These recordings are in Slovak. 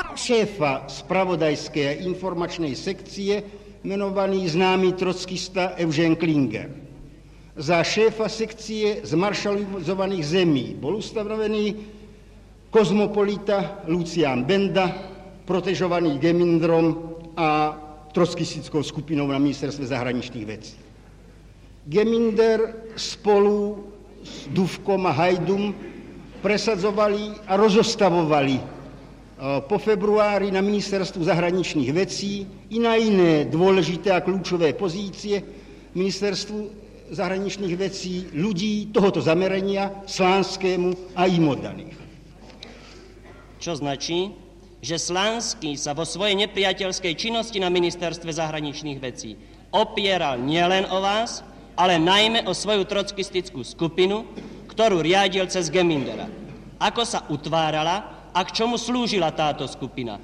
šéfa spravodajskej a informačnej sekcie menovaný známy trockista Eugen Klinger. Za šéfa sekcie zmaršalizovaných zemí bol ustanovený kozmopolita Lucián Benda, protežovaný Gemindrom a trockistickou skupinou na ministerstve zahraničných vecí. Geminder spolu s Dufkom a Hajdum presadzovali a rozostavovali po februári na ministerstvu zahraničných vecí i na iné dôležité a kľúčové pozície ministerstvu zahraničných vecí ľudí tohoto zamerania, Slánskému a im oddaných. Čo značí, že Slánský sa vo svojej nepriateľskej činnosti na ministerstve zahraničných vecí opieral nielen o vás, ale najmä o svoju trockistickú skupinu, ktorú riadil cez Gemindera. Ako sa utvárala a k čomu slúžila táto skupina?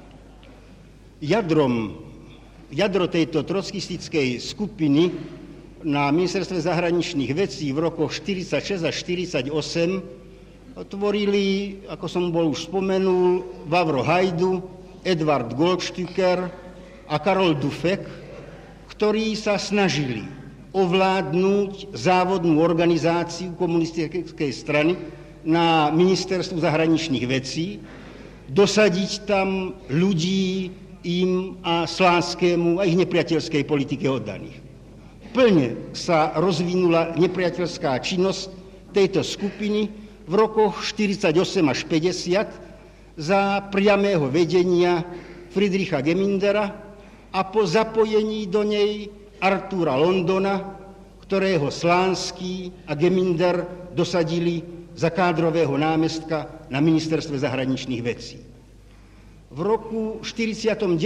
Jadro tejto trockistickej skupiny na ministerstve zahraničných vecí v rokoch 46 až 48 tvorili, ako som bol už spomenul, Vavro Hajdu, Edvard Goldstücker a Karol Dufek, ktorí sa snažili ovládnuť závodnú organizáciu komunistickej strany na ministerstvu zahraničných vecí, dosadiť tam ľudí im a Slánskemu a ich nepriateľskej politike oddaných. Plne sa rozvinula nepriateľská činnosť tejto skupiny v rokoch 48 až 50 za priamého vedenia Friedricha Gemindera a po zapojení do nej Artura Londona, ktorého Slánský a Geminder dosadili za kádrového námestka na ministerstve zahraničných vecí. V roku 49.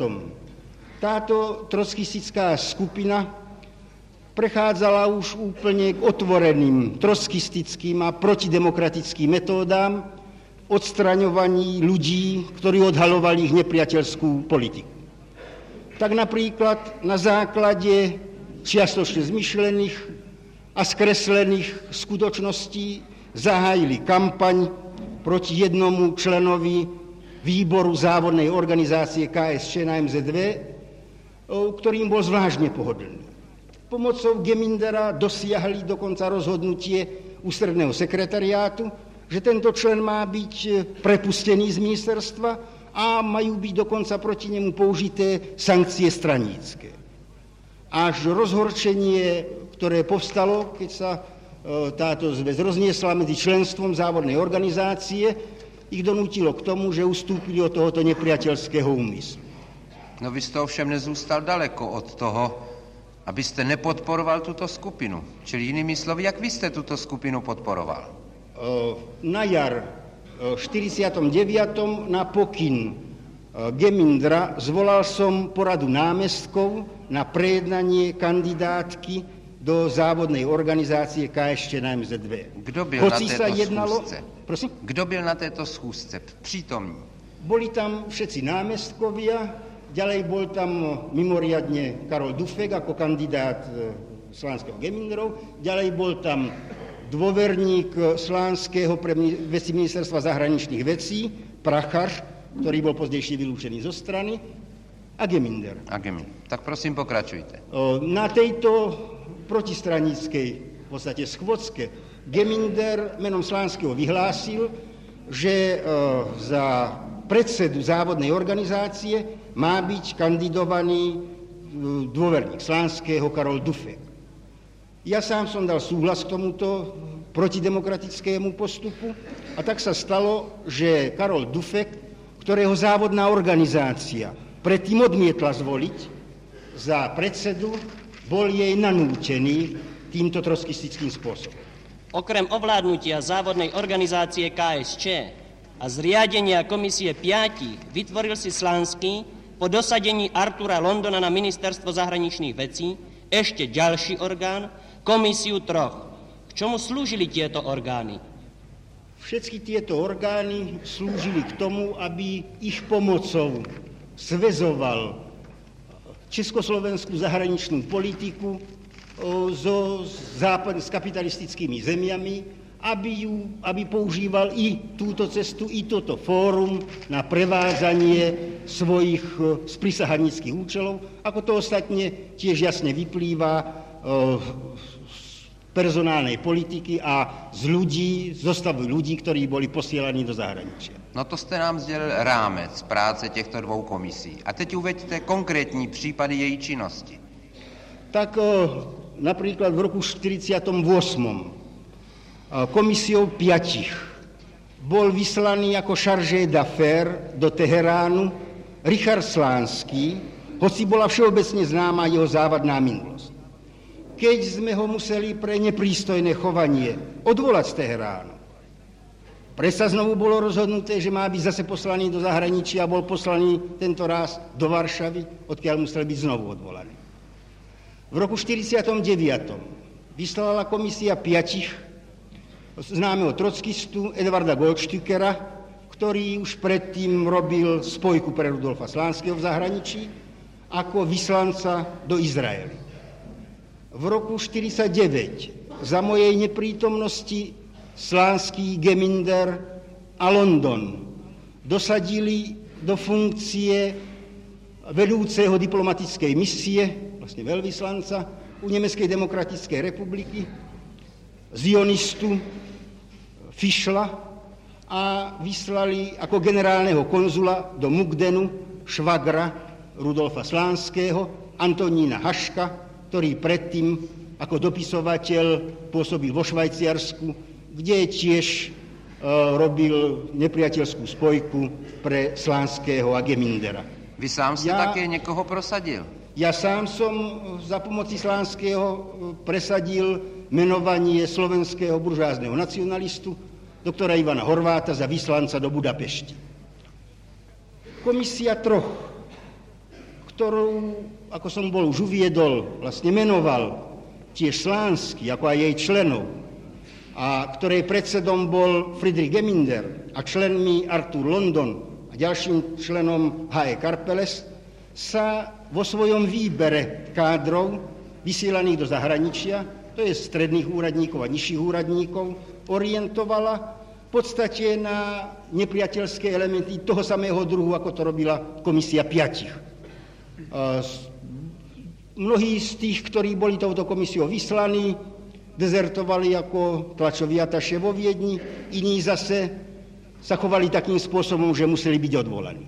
táto trockistická skupina prechádzala už úplne k otvoreným trockistickým a protidemokratickým metódám v odstraňovaní ľudí, ktorí odhalovali ich nepriateľskú politiku. Tak napríklad na základe čiastočne zmyšlených a skreslených skutočností zahájili kampaň proti jednomu členovi výboru závodnej organizácie KSČ na MZV, ktorým bol zvláštne pohodlný. Pomocou Gemindera dosiahli dokonca rozhodnutie ústredného sekretariátu, že tento člen má byť prepustený z ministerstva a majú byť dokonca proti nemu použité sankcie stranícke. Až rozhorčenie, ktoré povstalo, keď sa táto zväz rozniesla medzi členstvom závodnej organizácie, ich donútilo k tomu, že ustúpili od tohoto nepriateľského úmyslu. No vy ste ovšem nezůstal daleko od toho, abyste nepodporoval tuto skupinu. Čili jinými slovy, jak vy ste túto skupinu podporoval? Na jar 49. na pokyn Gemindra zvolal som poradu námestkov na prejednanie kandidátky do závodnej organizácie KSČ na MZV. Kdo byl na této schůzce? Prosím? Kdo byl na této schůzce přítomný? Boli tam všetci námestkovia, ďalej bol tam mimoriadne Karol Dufek ako kandidát Slánskeho Geminderov, ďalej bol tam dôverník Slánskeho pre veci ministerstva zahraničných vecí, Prachař, ktorý bol pozdejšie vylúčený zo strany, a Geminder. Tak prosím, pokračujte. Na tejto protistraníckej, v podstate schôdzke, Geminder menom Slánskeho vyhlásil, že za predsedu závodnej organizácie má byť kandidovaný dôverník Slánského Karol Dufek. Ja sám som dal súhlas k tomuto protidemokratickému postupu a tak sa stalo, že Karol Dufek, ktorého závodná organizácia predtým odmietla zvoliť za predsedu, bol jej nanútený týmto trockistickým spôsobom. Okrem ovládnutia závodnej organizácie KSČ a zriadenia komisie 5 vytvoril si Slánský po dosadení Artura Londona na ministerstvo zahraničných vecí ešte ďalší orgán, komisiu 3. K čomu slúžili tieto orgány? Všetky tieto orgány slúžili k tomu, aby ich pomocou zväzoval československú zahraničnú politiku s kapitalistickými zemiami aby používal i túto cestu, i toto fórum na prevázanie svojich sprisahanických účelov, ako to ostatne tiež jasne vyplýva z personálnej politiky a z zostavu ľudí, ktorí boli posielaní do zahraničia. No to jste nám sdělil rámec práce těchto dvou komisí. A teď uveďte konkrétní případy její činnosti. Tak napríklad v roku 1948 komisiou 5 bol vyslaný ako chargé d'affaires do Teheránu Richard Slánský, hoci bola všeobecne známa jeho závadná minulosť. Keď sme ho museli pre neprístojné chovanie odvolať z Teheránu, predsa znovu bolo rozhodnuté, že má byť zase poslaný do zahraničia a bol poslaný tento raz do Varšavy, odkiaľ musel byť znovu odvolaný. V roku 1949 vyslala komisia 5 známeho trockistu Edvarda Goldstückera, ktorý už predtým robil spojku pre Rudolfa Slánského v zahraničí, ako vyslanca do Izraela. V roku 1949 za mojej neprítomnosti Slánský, Geminder a London dosadili do funkcie vedúceho diplomatickej misie, vlastne veľvyslanca u Nemeckej demokratickej republiky, zionistu Fischla, a vyslali ako generálneho konzula do Mukdenu švagra Rudolfa Slánského, Antonína Haška, ktorý predtým ako dopisovateľ pôsobil vo Švajčiarsku, kde tiež robil nepriateľskú spojku pre Slánského a Gemindera. Vy sám ste také niekoho prosadil? Ja sám som za pomoci Slánského presadil menovanie slovenského buržázneho nacionalistu doktora Ivana Horváta za vyslanca do Budapešti. Komisia 3, ktorú, ako som bol už uviedol, vlastne menoval tiež Slánský, ako aj jej členov, a ktorej predsedom bol Friedrich Geminder a členmi Arthur London a ďalším členom H.E. Karpeles, sa vo svojom výbere kádrov vysielaných do zahraničia, to je stredných úradníkov a nižších úradníkov, orientovala v podstate na nepriateľské elementy toho samého druhu, ako to robila komisia 5. Mnohí z tých, ktorí boli touto komisiou vyslaní, dezertovali ako tlačoví ataše vo Viedni, iní zase sa chovali takým spôsobom, že museli byť odvolaní.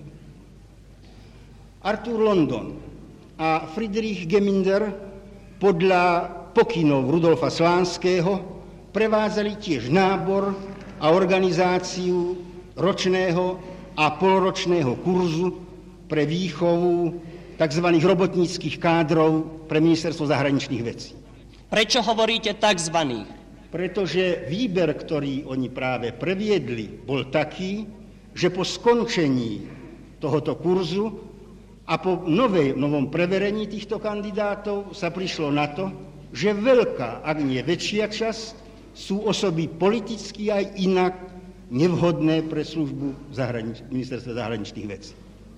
Arthur London a Friedrich Geminder podľa pokynov Rudolfa Slánského prevádzali tiež nábor a organizáciu ročného a polročného kurzu pre výchovu tzv. Robotníckych kádrov pre ministerstvo zahraničných vecí. Prečo hovoríte takzvaných? Pretože výber, ktorý oni práve previedli, bol taký, že po skončení tohoto kurzu a po novom preverení týchto kandidátov sa prišlo na to, že veľká, ak nie väčšia časť, sú osoby politicky aj inak nevhodné pre službu ministerstva zahraničných vecí.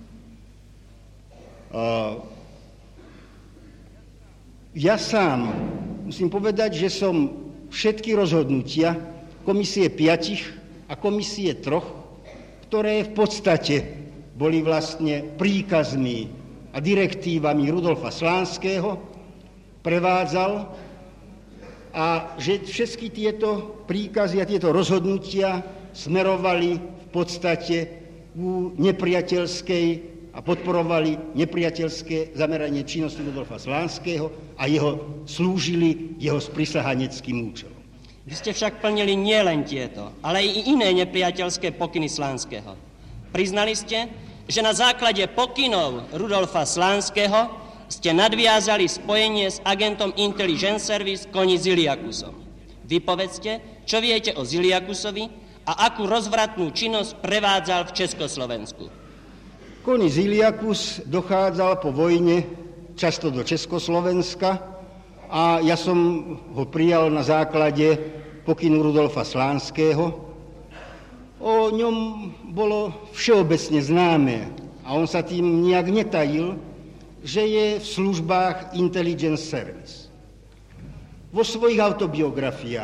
Ja sám musím povedať, že som všetky rozhodnutia komisie 5 a komisie 3, ktoré v podstate boli vlastne príkazmi a direktívami Rudolfa Slánského, prevádzal, a že všetky tieto príkazy a tieto rozhodnutia smerovali v podstate ku nepriateľskej a podporovali nepriateľské zameranie činnosti Rudolfa Slánského a slúžili jeho sprisahaneckým účelom. Vy ste však plnili nielen tieto, ale i iné nepriateľské pokyny Slánského. Priznali ste, že na základe pokynov Rudolfa Slánského ste nadviazali spojenie s agentom Intelligence Service Koni Ziliakusom. Vypovedzte, čo viete o Ziliakusovi a akú rozvratnú činnosť prevádzal v Československu. Koni Ziliakus dochádzal po vojne často do Československa a ja som ho prijal na základe pokynu Rudolfa Slánského. O ňom bolo všeobecne známe a on sa tým nejak netajil, že je v službách Intelligence Service. Vo svojich autobiografiách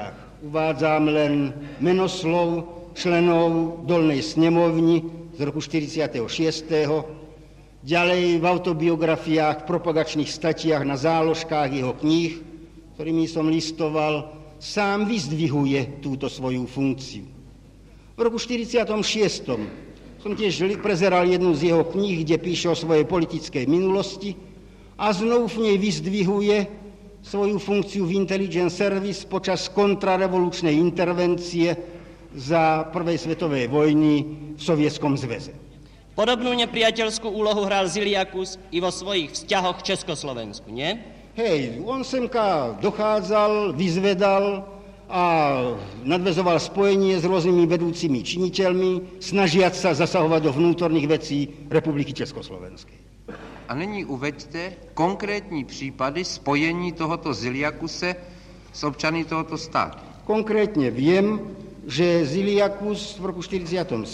Uvádzam len menoslov členov Dolnej snemovni z roku 46. Ďalej v autobiografiách, v propagačných statiach na záložkách jeho kníh, ktorými som listoval, sám vyzdvihuje túto svoju funkciu. V roku 46. som tiež prezeral jednu z jeho kníh, kde píše o svojej politickej minulosti a znovu v nej vyzdvihuje svoju funkciu v Intelligence Service počas kontrarevolučnej intervencie za prvej svetovej vojny v Sovietskom zväze. Podobnú nepriateľskú úlohu hral Ziliakus i vo svojich vzťahoch k Československu, nie? Hej, on semka dochádzal, vyzvedal a nadväzoval spojenie s rôznymi vedúcimi činiteľmi, snažiať sa zasahovať do vnútorných vecí Republiky Československej. A nyní uveďte konkrétní případy spojení tohoto Ziliakuse s občany tohoto státu. Konkrétne viem, že Ziliakus v roku 1947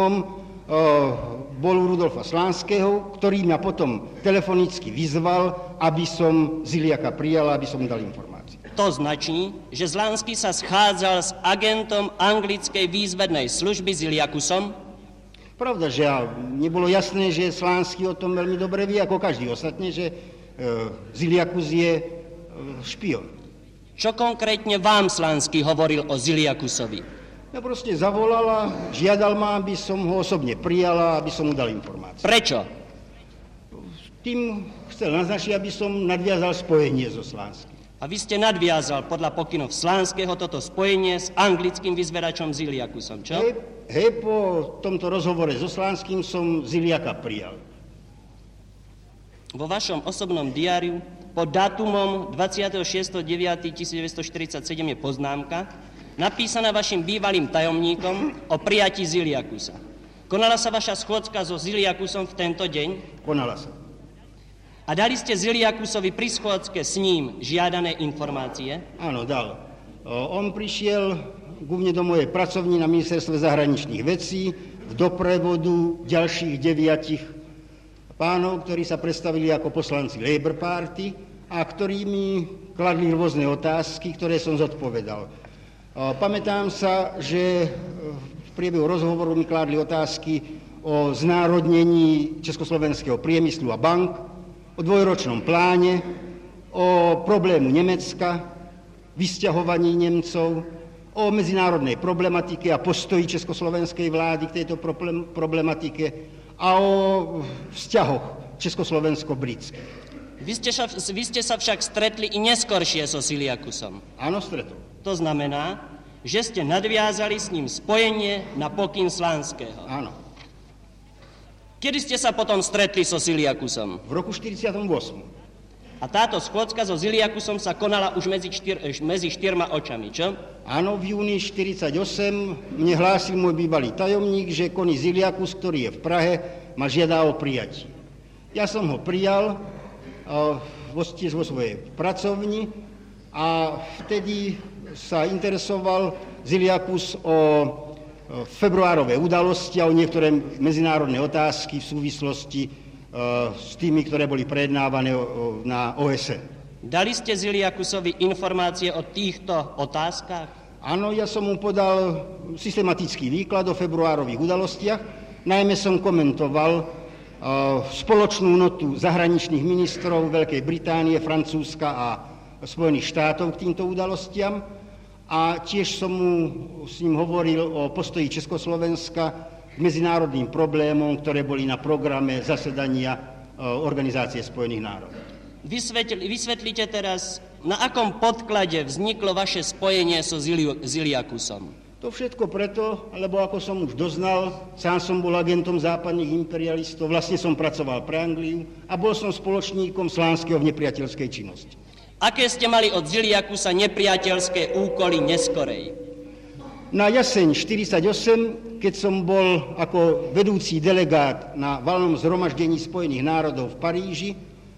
bol u Rudolfa Slánského, ktorý ma potom telefonicky vyzval, aby som Ziliaka prijal, aby som mu dal informácie. To značí, že Zlánsky sa schádzal s agentom anglickej výzvednej služby Ziliakusom? Pravda, že nebolo jasné, že Slánský o tom veľmi dobre vie, ako každý ostatne, že Ziliakus je špion. Čo konkrétne vám Slánský hovoril o Ziliakusovi? Ja proste zavolal a žiadal ma, aby som ho osobne prijal a aby som mu dal informácie. Prečo? Tým chcel naznačiť, aby som nadviazal spojenie so Slánskym. A vy ste nadviazal podľa pokynov Slánského toto spojenie s anglickým vyzvedačom Ziliakusom, čo? Hej, po tomto rozhovore so Slánskym som Ziliaka prijal. Vo vašom osobnom diáriu pod dátumom 26.9.1947 je poznámka, napísaná vašim bývalým tajomníkom o prijatí Ziliakusa. Konala sa vaša schôdzka so Ziliakusom v tento deň? Konala sa. A dali ste Ziliakusovi pri schôdzke s ním žiadané informácie? Áno, dal. On prišiel ku mne do mojej pracovni na ministerstve zahraničných vecí v doprevodu ďalších 9 pánov, ktorí sa predstavili ako poslanci Labour Party a ktorí mi kladli rôzne otázky, ktoré som zodpovedal. Pamätám sa, že v priebehu rozhovoru mi kladli otázky o znárodnení československého priemyslu a bank, o dvojročnom pláne, o problému Nemecka, vysťahovaní Nemcov, o medzinárodnej problematike a postoji československej vlády k tejto problematike a o vzťahoch československo-britských. Vy ste sa však stretli i neskoršie so Ziliakusom. Áno, stretol. To znamená, že ste nadviazali s ním spojenie na pokyn Slánského. Áno. Kedy ste sa potom stretli so Ziliakusom? V roku 1948. A táto schôdzka so Ziliakusom sa konala už medzi štyrma očami, čo? Áno, v júni 1948 mne hlásil môj bývalý tajomník, že koní Ziliakus, ktorý je v Prahe, ma žiadá o prijatie. Ja som ho prijal tiež vo svojej pracovni a vtedy sa interesoval Ziliakus o februárové udalosti a o niektoré medzinárodné otázky v súvislosti s tými, ktoré boli prejednávané na OSN. Dali ste Ziliakusovi informácie o týchto otázkach? Áno, ja som mu podal systematický výklad o februárových udalostiach. Najmä som komentoval spoločnú notu zahraničných ministrov Veľkej Británie, Francúzska a Spojených štátov k týmto udalostiam. A tiež som mu s ním hovoril o postoji Československa k medzinárodným problémom, ktoré boli na programe zasedania Organizácie spojených národov. Vysvetlite teraz, na akom podklade vzniklo vaše spojenie so Ziliakusom? To všetko preto, lebo ako som už doznal, sám som bol agentom západných imperialistov, vlastne som pracoval pre Angliu a bol som spoločníkom Slánského v nepriateľskej činnosti. Aké ste mali od Ziliakusa nepriateľské úkoly neskorej? Na jeseň 1948, keď som bol ako vedúci delegát na valnom zhromaždení Spojených národov v Paríži,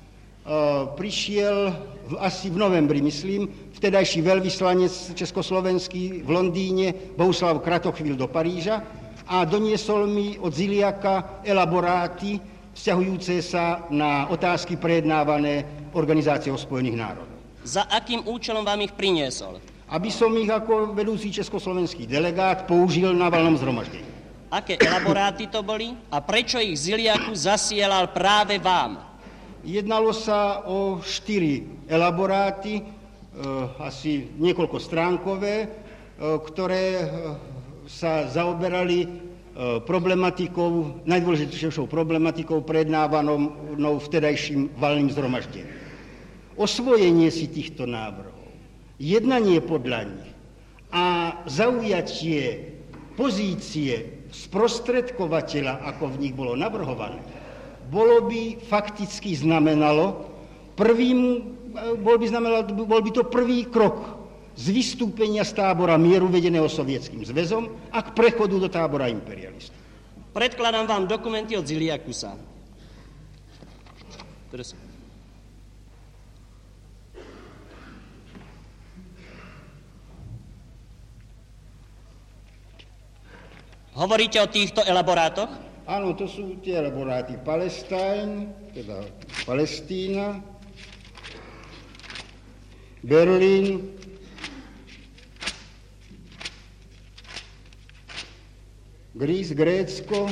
prišiel asi v novembri, myslím, vtedajší veľvyslanec československý v Londýne, Bohuslav Kratochvíl, do Paríža a doniesol mi od Ziliaka elaboráty vzťahujúce sa na otázky prejednávané Organizáciou spojených národov. Za akým účelom vám ich priniesol? aby som ich ako vedúci československý delegát použil na valnom zhromaždení. Aké elaboráty to boli a prečo ich Ziliakus zasielal práve vám? Jednalo sa o 4 elaboráty, asi niekoľko stránkové, ktoré sa zaoberali problematikou, najdôležitejšou problematikou prednávanou vtedajším valným zhromaždením. Osvojenie si týchto návrhov, jednanie podľa nich a zaujatie pozície sprostredkovateľa, ako v nich bolo navrhované, bol by to prvý krok z vystúpenia z tábora mieru vedeného Sovietským zväzom a k prechodu do tábora imperialistov. Predkladám vám dokumenty od Ziliakusa. Hovoríte o týchto elaborátoch? Áno, to sú tie elaboráty Palestína, Berlín, Grécko,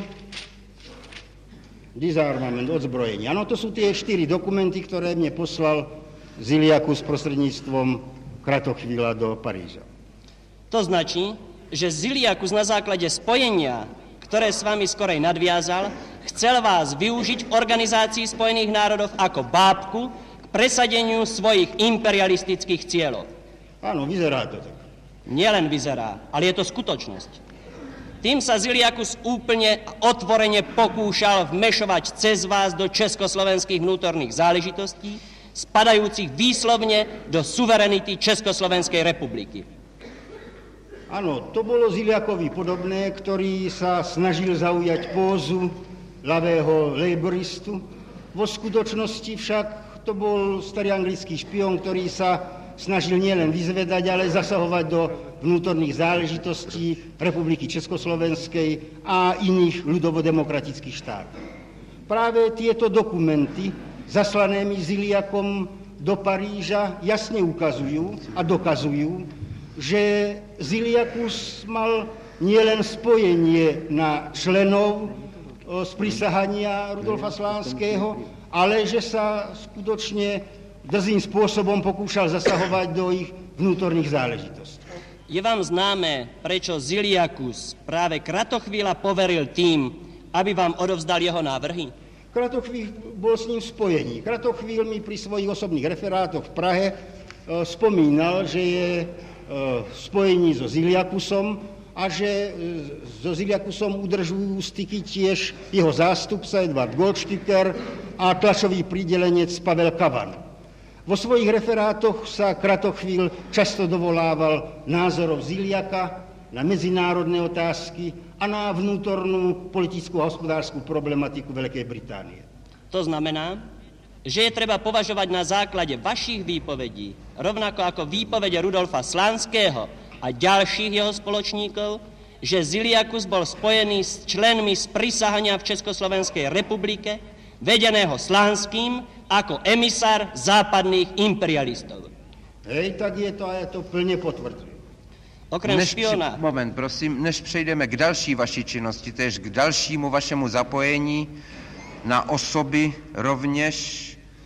disarmament, odzbrojenie. Áno, to sú tie 4 dokumenty, ktoré mne poslal Ziliakus prostredníctvom Kratochvíla do Paríža. To značí, že Ziliakus na základe spojenia, ktoré s vami skorej nadviazal, chcel vás využiť v Organizácii spojených národov ako bábku k presadeniu svojich imperialistických cieľov. Áno, vyzerá to tak. Nielen vyzerá, ale je to skutočnosť. Tým sa Ziliakus úplne otvorene pokúšal vmešovať cez vás do československých vnútorných záležitostí, spadajúcich výslovne do suverenity Československej republiky. Áno, to bolo Ziliakovi podobné, ktorý sa snažil zaujať pózu ľavého laboristu. Vo skutočnosti však to bol starý anglický špión, ktorý sa snažil nielen vyzvedať, ale zasahovať do vnútorných záležitostí Republiky Československej a iných ľudovodemokratických štátov. Práve tieto dokumenty, zaslané mi Ziliakom do Paríža, jasne ukazujú a dokazujú, že Ziliakus mal nielen spojenie na členov sprisahania Rudolfa Slánského, ale že sa skutočne drzým spôsobom pokúšal zasahovať do ich vnútorných záležitostí. Je vám známe, prečo Ziliakus práve Kratochvíla poveril tým, aby vám odovzdal jeho návrhy? Kratochvíl bol s ním v spojení. Kratochvíl mi pri svojich osobných referátoch v Prahe spomínal, že je v spojení so Ziliakusom a že so Ziliakusom udržujú styky tiež jeho zástupca Edvard Goldstücker a tlačový pridelenec Pavel Kavan. Vo svojich referátoch sa Kratochvíl často dovolával názorov Ziliaka na medzinárodné otázky a na vnútornú politickú a hospodárskú problematiku Veľkej Británie. To znamená, že je treba považovať na základe vašich výpovedí, rovnako ako výpovede Rudolfa Slánského a ďalších jeho spoločníkov, že Ziliakus bol spojený s členmi sprisahania v Československej republike, vedeného Slánským ako emisár západných imperialistov. Hej, tak je to a ja to plne potvrdzujem. Okrem špiona... Moment, prosím, než přejdeme k další vaší činnosti, tež k dalšímu vašemu zapojení na osoby rovněž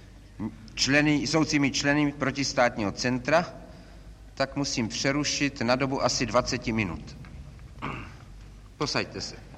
jsoucími členy protistátního centra, tak musím přerušit na dobu asi 20 minut. Posaďte se.